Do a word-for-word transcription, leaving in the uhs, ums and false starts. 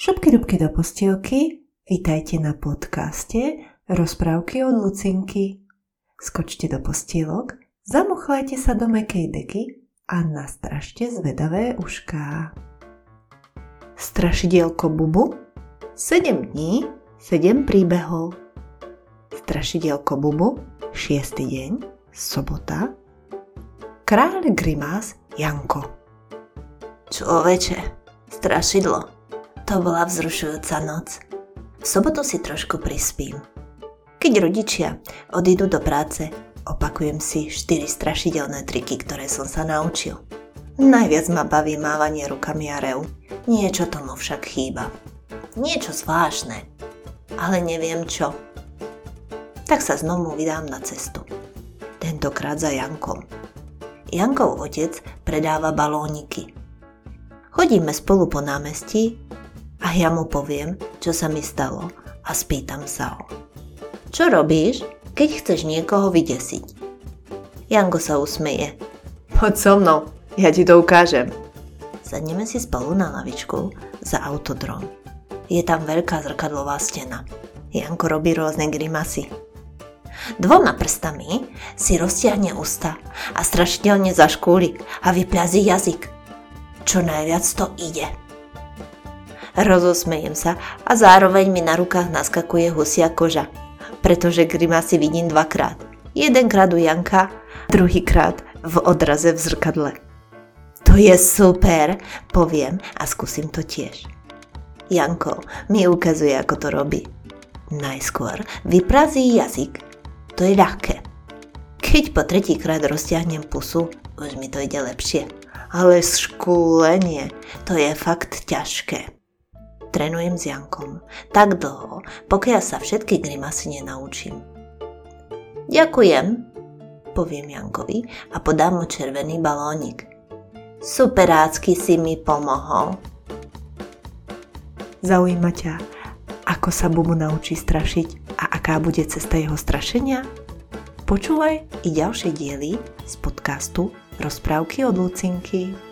Šupky dubky do postielky, vítajte na podcaste Rozprávky od Lucinky. Skočte do postielok, zamuchlajte sa do mäkkej deky a nastražte zvedavé ušká. Strašidielko Bubu, sedem dní, sedem príbehov. Strašidielko Bubu, šiesty deň, sobota. Kráľ grimás Janko. Človeče, strašidlo. To bola vzrušujúca noc. V sobotu si trošku prispím. Keď rodičia odídu do práce, opakujem si štyri strašidelné triky, ktoré som sa naučil. Najviac ma baví mávanie rukami a rev. Niečo tomu však chýba. Niečo zvláštne, ale neviem čo. Tak sa znovu vydám na cestu. Tentokrát za Jankom. Jankov otec predáva balóniky. Chodíme spolu po námestí a ja mu poviem, čo sa mi stalo a spýtam sa ho. Čo robíš, keď chceš niekoho vydesiť? Janko sa usmeje. Poď so mnou, ja ti to ukážem. Sadneme si spolu na lavičku za autodrom. Je tam veľká zrkadlová stena. Janko robí rôzne grimasy. Dvoma prstami si roztiahne ústa a strašidelne zaškúli a vyplazí jazyk. Čo najviac to ide. Rozosmejem sa a zároveň mi na rukách naskakuje husia koža, pretože grimasy vidím dvakrát. Jedenkrát u Janka, druhýkrát v odraze v zrkadle. To je super, poviem a skúsim to tiež. Janko mi ukazuje, ako to robí. Najskôr vyprazí jazyk. To je ľahké. Keď po tretíkrát roztiahnem pusu, už mi to ide lepšie. Ale škúlenie, to je fakt ťažké. Trénujem s Jankom tak dlho, pokiaľ sa všetky grimasy nenaučím. Ďakujem, poviem Jankovi a podám mu červený balónik. Superácky si mi pomohol. Zaujíma ťa, ako sa Bubu naučí strašiť a aká bude cesta jeho strašenia? Počúvaj i ďalšie diely z podcastu Rozprávky od Lucinky.